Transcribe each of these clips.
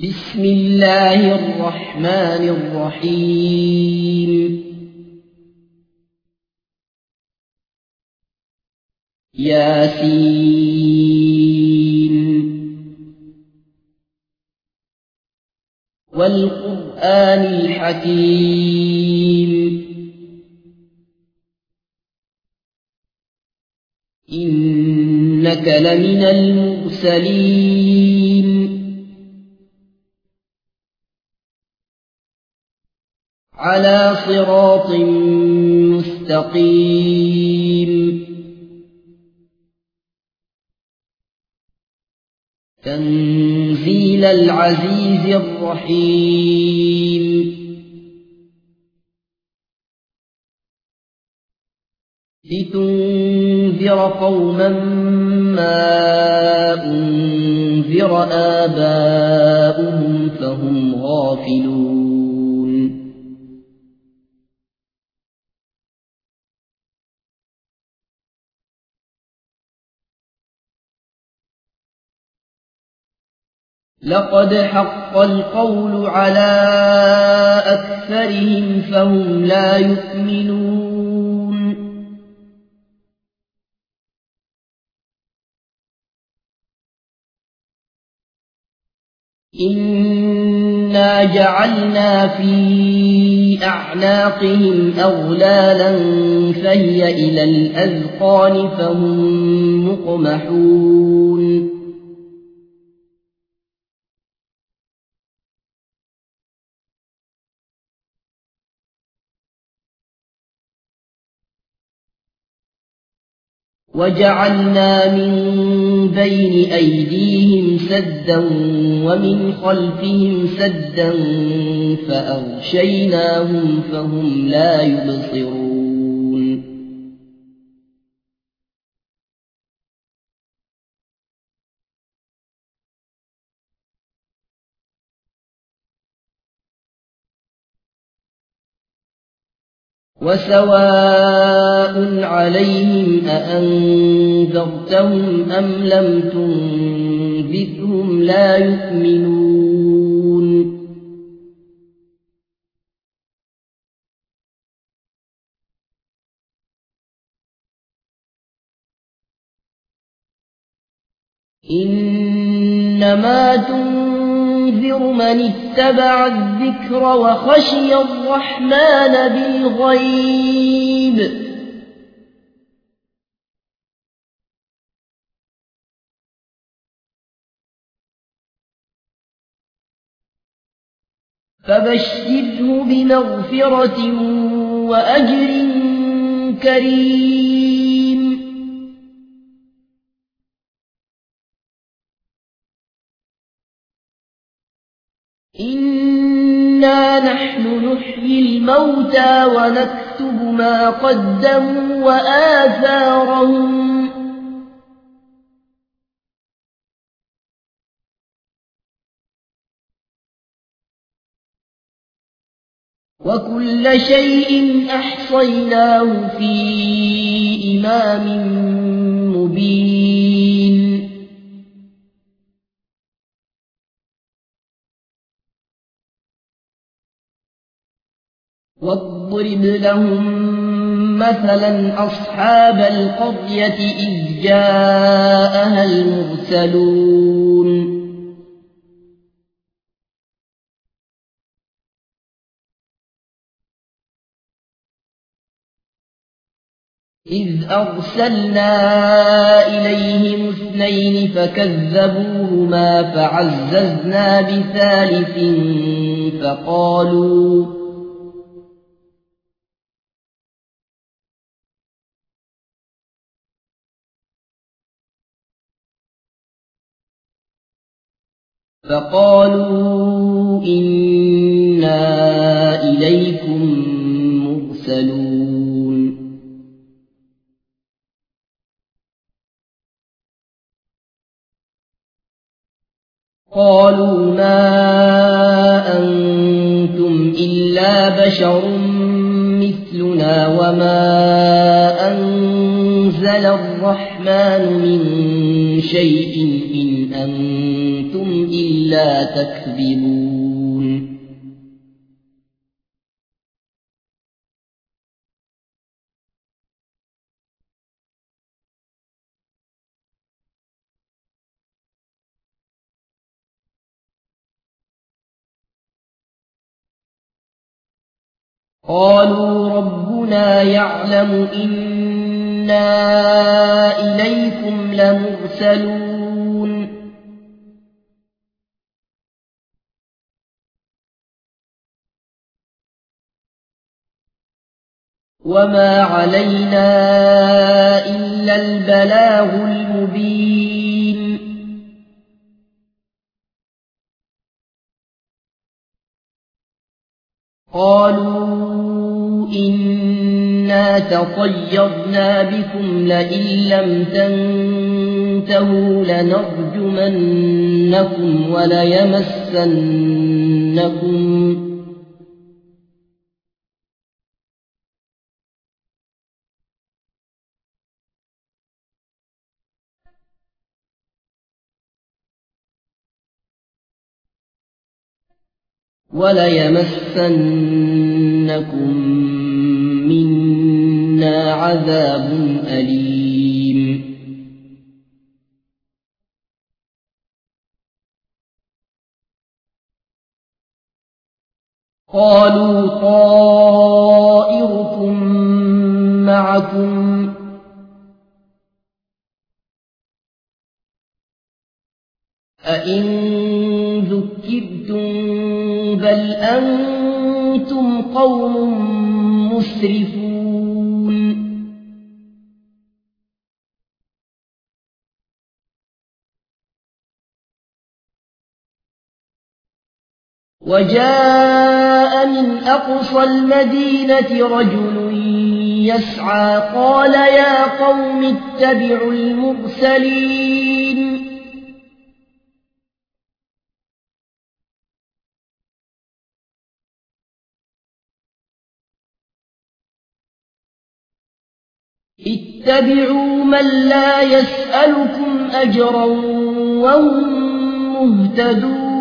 بسم الله الرحمن الرحيم ياسين والقرآن الحكيم إنك لمن المرسلين على صراط مستقيم تنزيل العزيز الرحيم لتنذر قوما ما أنذر آباؤهم فهم غافلون لقد حق القول على أكثرهم فهم لا يؤمنون إنا جعلنا في أعناقهم أغلالا فهي إلى الأذقان فهم مقمحون وجعلنا من بين أيديهم سدا ومن خلفهم سدا فأغشيناهم فهم لا يبصرون وسواء عليهم أأنذرتهم أم لم تنذرهم لا يؤمنون إنما تنذر من اتبع الذكر وخشي الرحمن بالغيب فبشره بمغفرة وأجر كريم إنا نحن نحيي الموتى ونكتب ما قدموا وآثارهم وكل شيء أحصيناه في إمام مبين واضرب لهم مثلا أصحاب القرية إذ جاءها المرسلون إذ أرسلنا إليهم اثنين فكذبوهما فعززنا بثالث فقالوا إنا إليكم مرسلون قالوا ما أنتم إلا بشر مثلنا وما أنزل الرحمن من شيء إن أنتم إلا تكذبون قالوا ربنا يعلم إنا إليكم لمرسلون وما علينا إلا البلاغ المبين قالوا إنا تطيرنا بكم لئن لم تنتهوا لنرجمنكم وليمسنكم منا عذاب أليم قالوا طائركم معكم أئن ذكرتم بل أنتم قوم مسرفون وجاء من أقصى المدينة رجل يسعى قال يا قوم اتبعوا المرسلين اتبعوا من لا يسألكم أجرا وهم مهتدون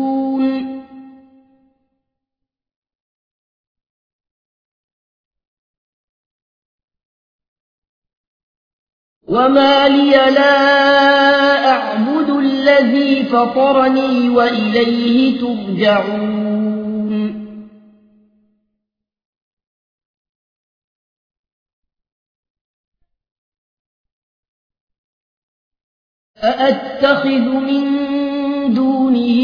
وما لي لا أعبد الذي فطرني وإليه ترجعون أأتخذ من دونه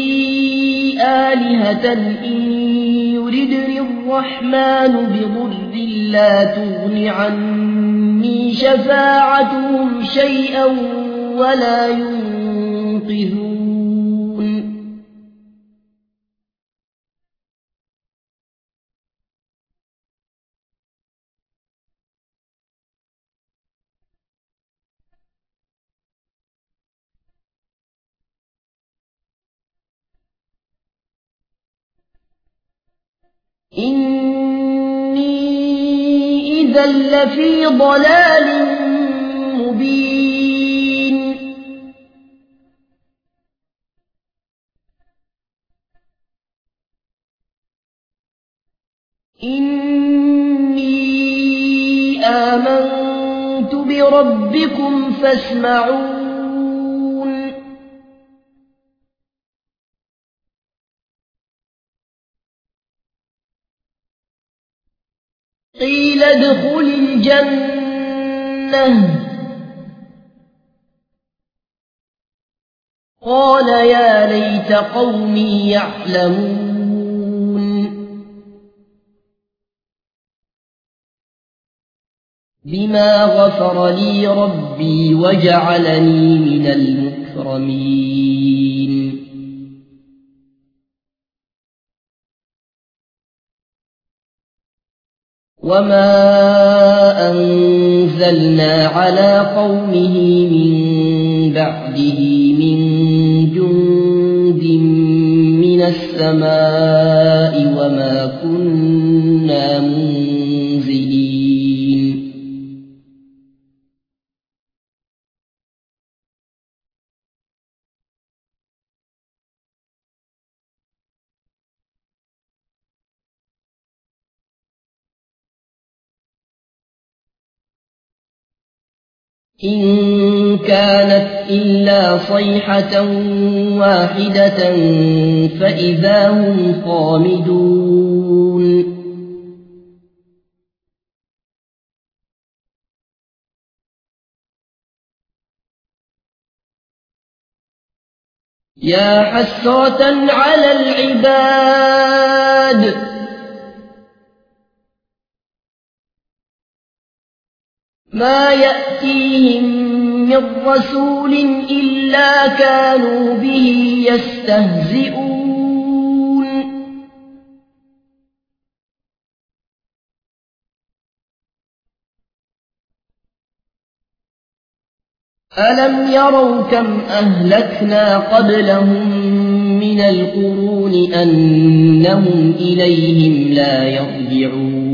آلهة إن يردني الرحمن بضر لا تغن عني شفاعتهم شيئا ولا ينقذون إني إذا لفي ضلال مبين إني آمنت بربكم فاسمعون قيل ادخل الجنة قال يا ليت قومي يعلمون بما غفر لي ربي وجعلني من المكرمين وما أنزلنا على قومه من بعده من جند من السماء وما كنا منزلين إن كانت إلا صيحة واحدة فإذا هم خامدون يا حسرة على العباد ما يأتيهم من رسول إلا كانوا به يستهزئون ألم يروا كم أهلكنا قبلهم من القرون أنهم إليهم لا يرجعون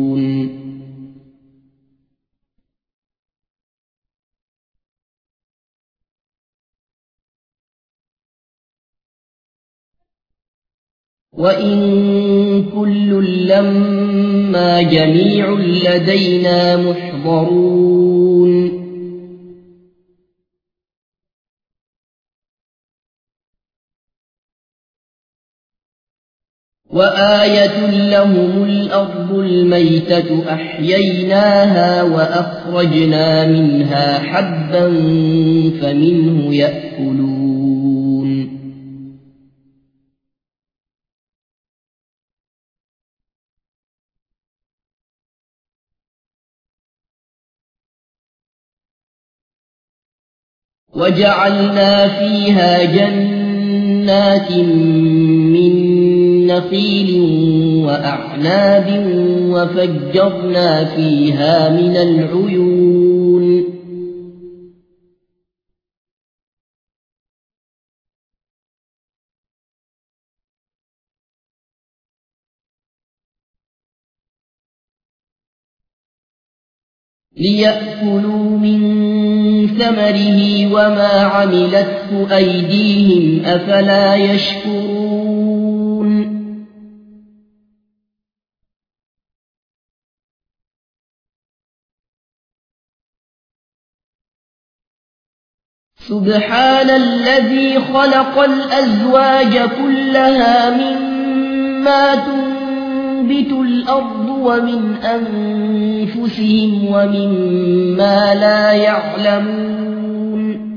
وإن كل لما جميع لدينا محضرون وآية لهم الأرض الميتة أحييناها وأخرجنا منها حبا فمنه يأكلون وجعلنا فيها جنات من نخيل وأعناب وفجرنا فيها من العيون ليأكلوا من ثمره وما عملته أيديهم أفلا يشكرون سبحان الذي خلق الأزواج كلها مما تنبت الأرض ومن أنفسهم ومما لا يعلمون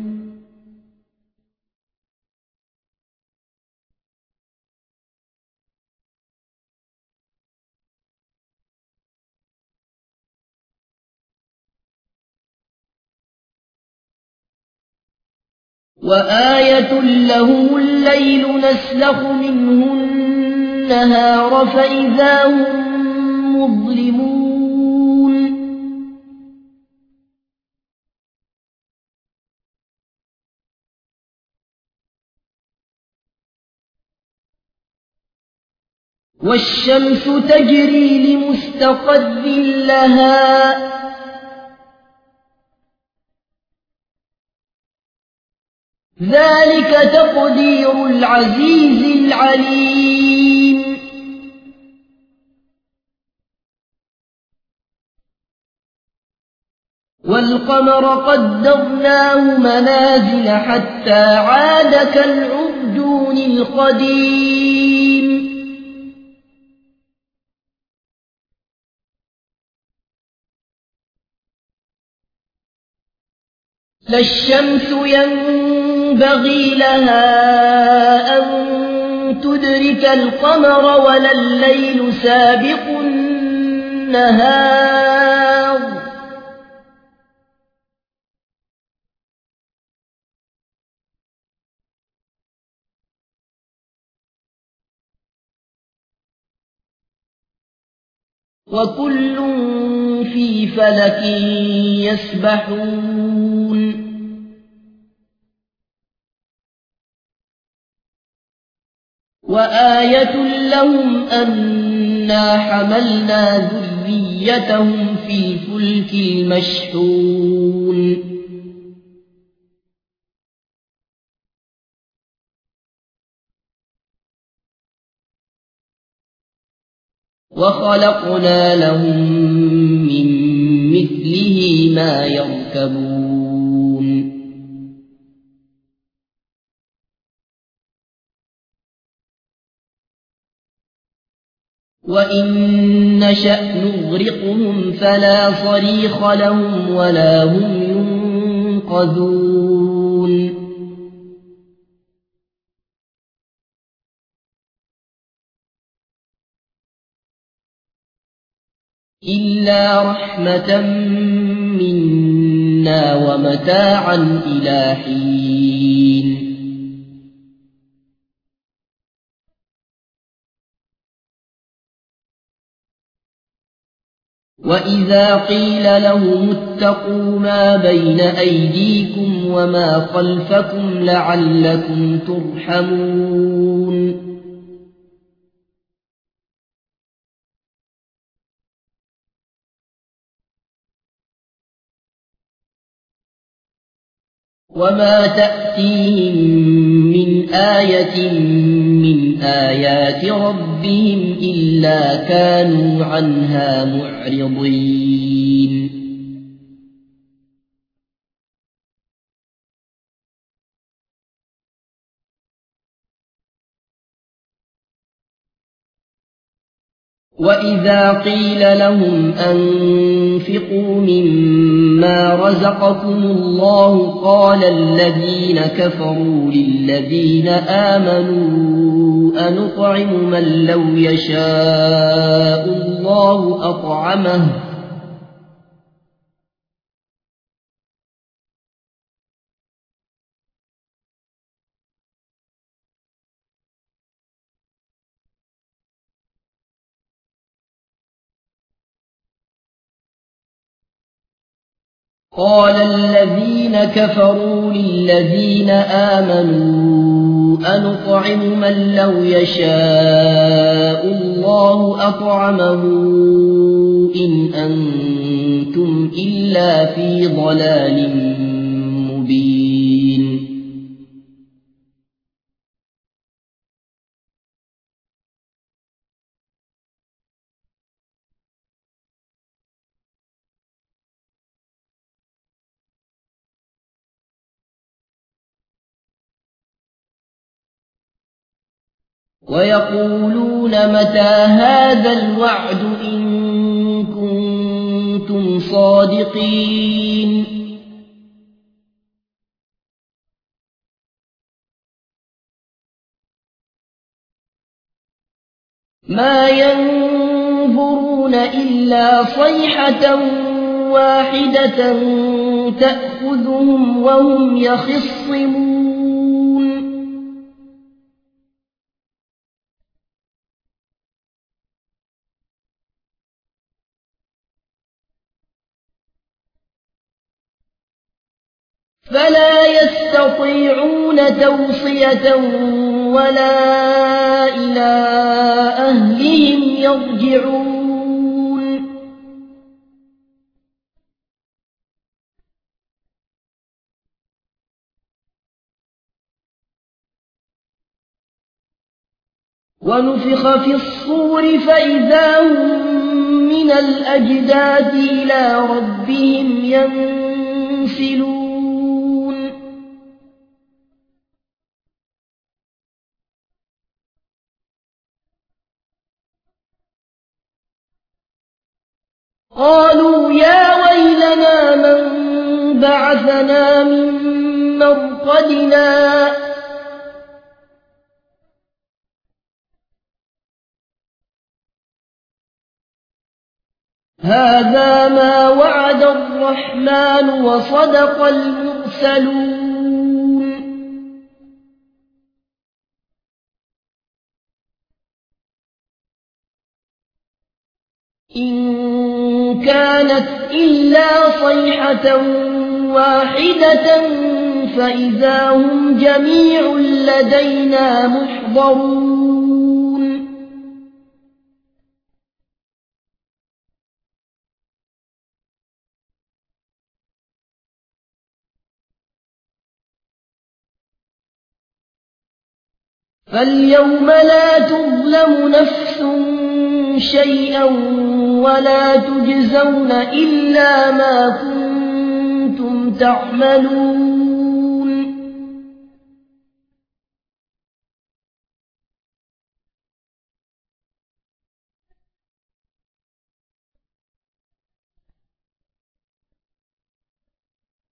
وآية لهم الليل نسلخ منه النهار فإذا هم مظلمون والشمس تجري لمستقر لها ذلك تقدير العزيز العليم والقمر قدرناه منازل حتى عاد كالعرجون القديم لا الشمس ينبغي لها أن تدرك القمر ولا الليل سابق النهار وكل في فلك يسبحون وآية لهم أنا حملنا ذريتهم في الفلك المشحون وخلقنا لهم من مثله ما يركبون وإن نشأ نغرقهم فلا صريخ لهم ولا هم ينقذون إلا رحمة منا ومتاعا إلى حين وإذا قيل لهم اتقوا ما بين أيديكم وما خلفكم لعلكم ترحمون وما تأتيهم من آية من آيات ربهم إلا كانوا عنها معرضين وإذا قيل لهم أنفقوا مما رزقكم الله قال الذين كفروا للذين آمنوا أنطعم من لو يشاء الله أطعمه قال الذين كفروا للذين آمنوا أنطعم من لو يشاء الله أطعمه إن أنتم إلا في ضلال مبين ويقولون متى هذا الوعد إن كنتم صادقين ما ينظرون إلا صيحة واحدة تأخذهم وهم يخصمون فلا يستطيعون توصية ولا إلى أهلهم يرجعون ونفخ في الصور فإذا هم من الأجداث إلى ربهم ينسلون قالوا يا ويلنا من بعثنا من مرقدنا هذا ما وعد الرحمن وصدق المرسلون إن كانت إلا صيحة واحدة فإذا هم جميع لدينا محضرون فاليوم لا تظلم نفس شيئا ولا تجزون إلا ما كنتم تعملون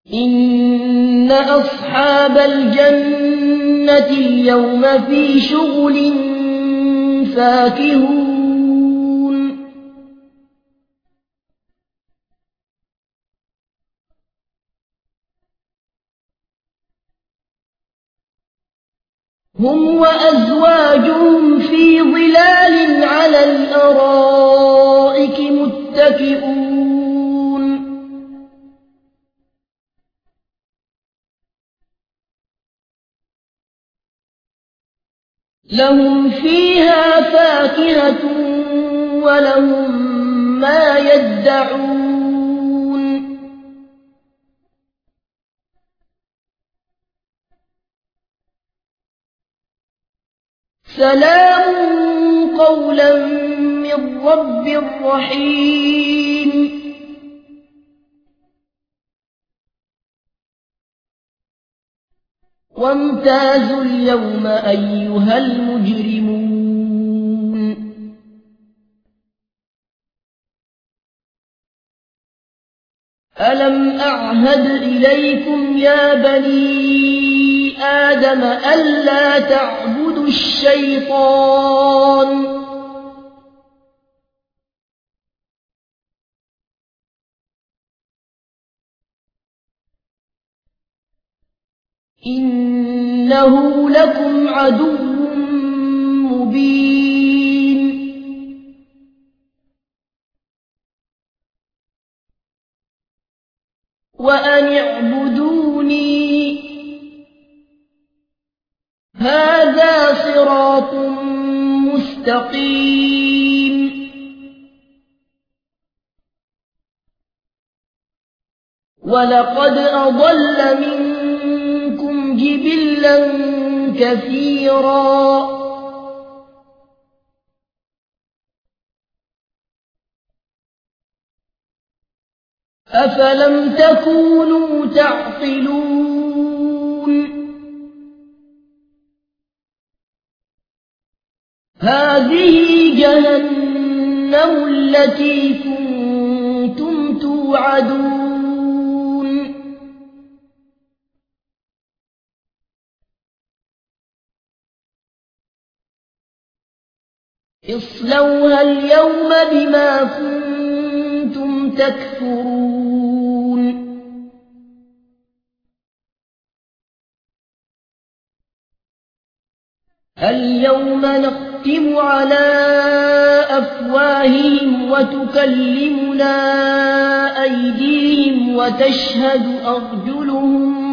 إن أصحاب الجنة اليوم في شغل فاكهون هم وأزواجهم في ظلال على الأرائك متكئون لهم فيها فاكهة ولهم ما يدعون سلام قولا من رب رحيم وامتازوا اليوم أيها المجرمون ألم أعهد إليكم يا بني آدم ألا تعبدوا الشيطان إنه لكم عدو مبين وأن اعبدوني هذا صراط مستقيم ولقد أضل منكم جبلا كثيرا أفلم تكونوا تعقلون هذه جهنم التي كنتم توعدون اصلوها اليوم بما كنتم تكفرون اليوم نختم على أفواههم وتكلمنا أيديهم وتشهد أرجلهم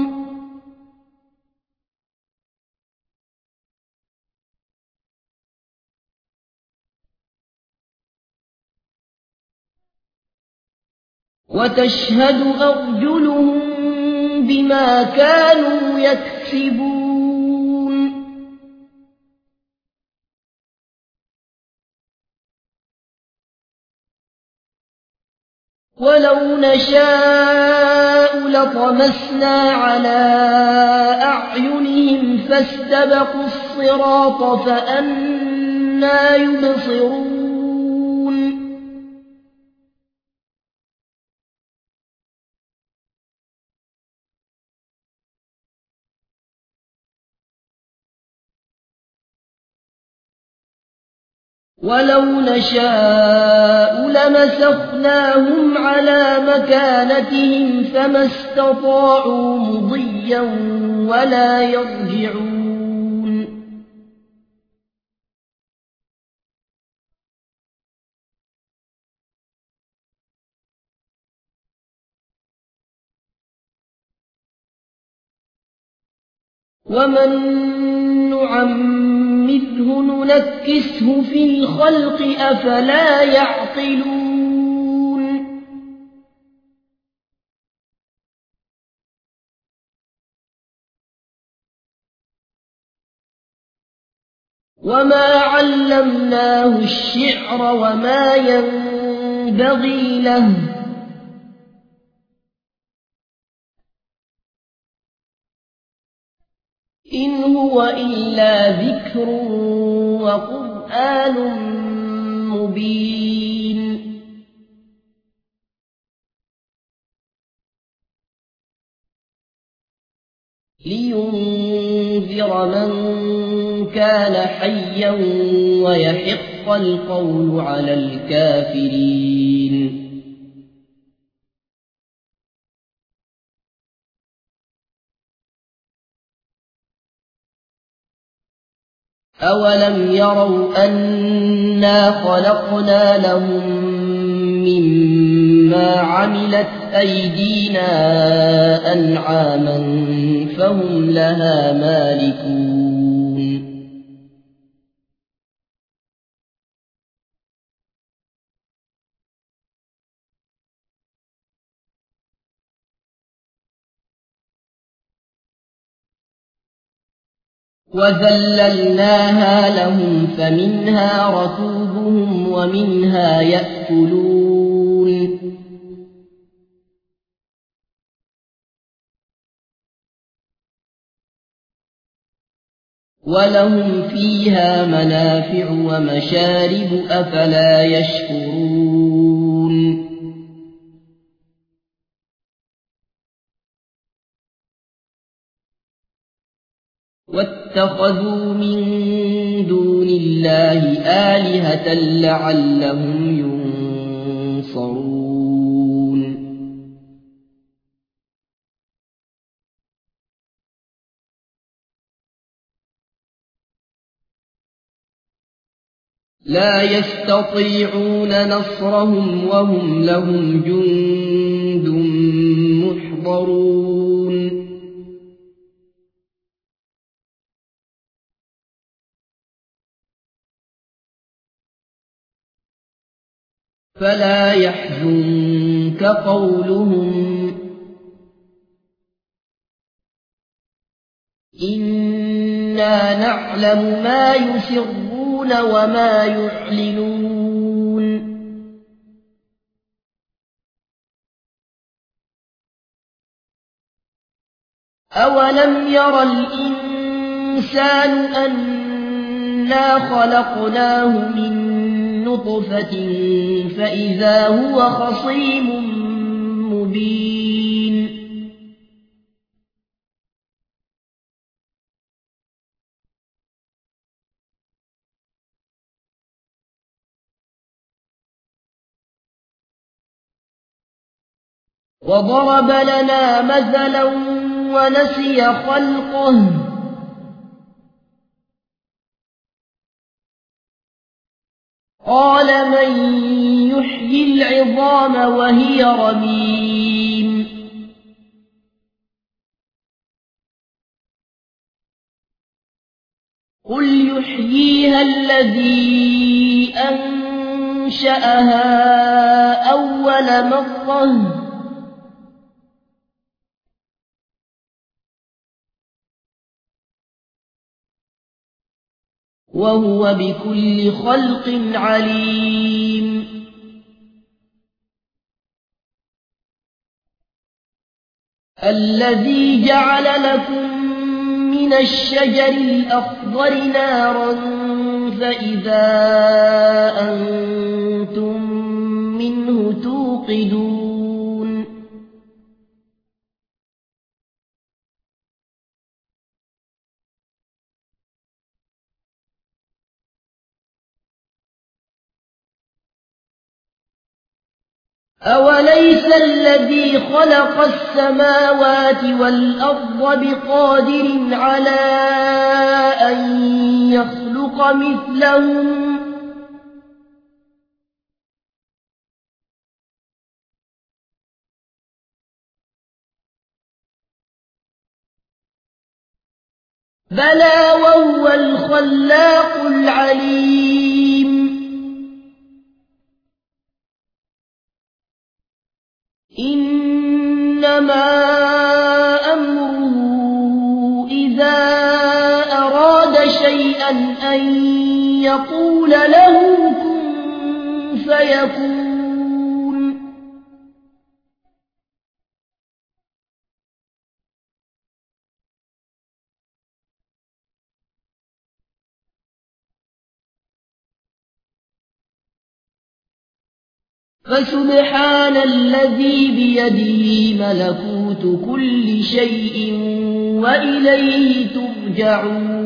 بما كانوا يكسبون ولو نشاء لطمسنا على أعينهم فاستبقوا الصراط فأنى يبصرون ولو نشاء لمسخناهم على مكانتهم فما استطاعوا مضيا ولا يرجعون ومن نعمره ننكسه في الخلق أفلا يعقلون وما علمناه الشعر وما ينبغي له إن هو إلا ذكر وقرآن مبين لينذر من كان حيا ويحق القول على الكافرين. أولم يروا أنا خلقنا لهم مما عملت أيدينا أنعاما فهم لها مالكون. وذللناها لهم فمنها ركوبهم ومنها يأكلون. ولهم فيها منافع ومشارب أفلا يشكرون. واتخذوا من دون الله آلهة لعلهم ينصرون. لا يستطيعون نصرهم وهم لهم جند محضرون. فلا يحزنك قولهم إنا نعلم ما يسرون وما يعلنون. أولم ير الإنسان أنا خلقناه من نطفة فإذا هو خصيم مبين. وضرب لنا مثلا ونسي خلقه قال من يحيي العظام وهي رميم. قل يحييها الذي أنشأها أول مرة وهو بكل خلق عليم. الذي جعل لكم من الشجر الأخضر نارا فإذا أنتم منه توقدون. أوليس الذي خلق السماوات والأرض بقادر على أن يخلق مثلهم بلى وهو الخلاق العليم. إنما أمره إذا أراد شيئا أن يقول له كن فيكون. فسبحان الذي بيده ملكوت كل شيء وإليه ترجعون